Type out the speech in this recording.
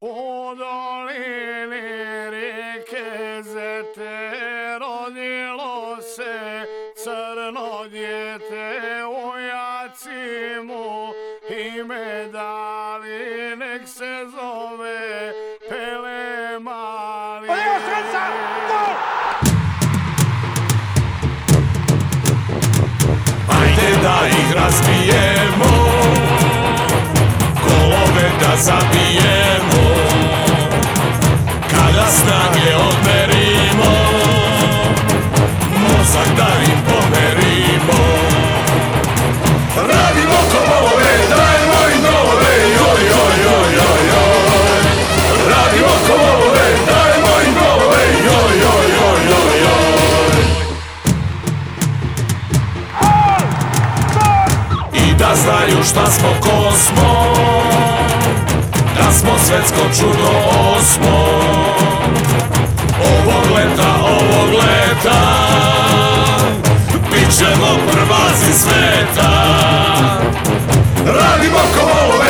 U dolini rijeke Zete rodilo se crno dijete, ujaci mu ime dali, nek se zove Pele Mali. Ajde da ih razbijemo, golove da zabijemo, kada snage odmerimo, mozak da im pomerimo. Radimo komolove, dajmo im golove, joj, joj, joj, joj, joj. Radimo komolove, dajmo im golove, joj, joj, joj, joj, joj. I da znaju šta smo, ko smo, da smo svetsko čudo osmo. Ovog leta bit ćemo prvaci sveta. Radimo ko volove,